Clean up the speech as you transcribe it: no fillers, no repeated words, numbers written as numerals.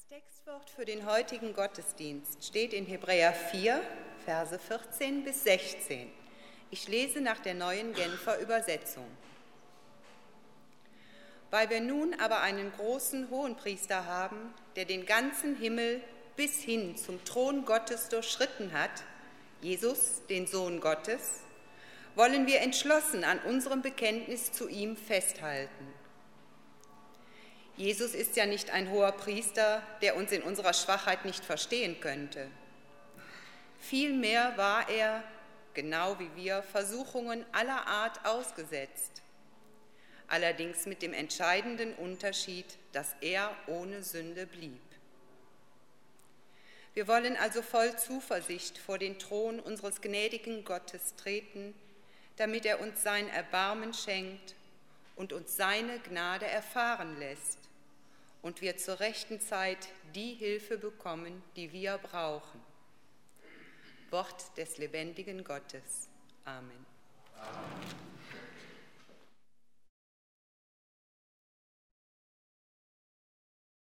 Textwort für den heutigen Gottesdienst steht in Hebräer 4, Verse 14 bis 16. Ich lese nach der neuen Genfer Übersetzung. Weil wir nun aber einen großen Hohenpriester haben, der den ganzen Himmel bis hin zum Thron Gottes durchschritten hat, Jesus, den Sohn Gottes, wollen wir entschlossen an unserem Bekenntnis zu ihm festhalten. Jesus ist ja nicht ein hoher Priester, der uns in unserer Schwachheit nicht verstehen könnte. Vielmehr war er, genau wie wir, Versuchungen aller Art ausgesetzt. Allerdings mit dem entscheidenden Unterschied, dass er ohne Sünde blieb. Wir wollen also voll Zuversicht vor den Thron unseres gnädigen Gottes treten, damit er uns sein Erbarmen schenkt und uns seine Gnade erfahren lässt und wir zur rechten Zeit die Hilfe bekommen, die wir brauchen. Wort des lebendigen Gottes. Amen. Amen.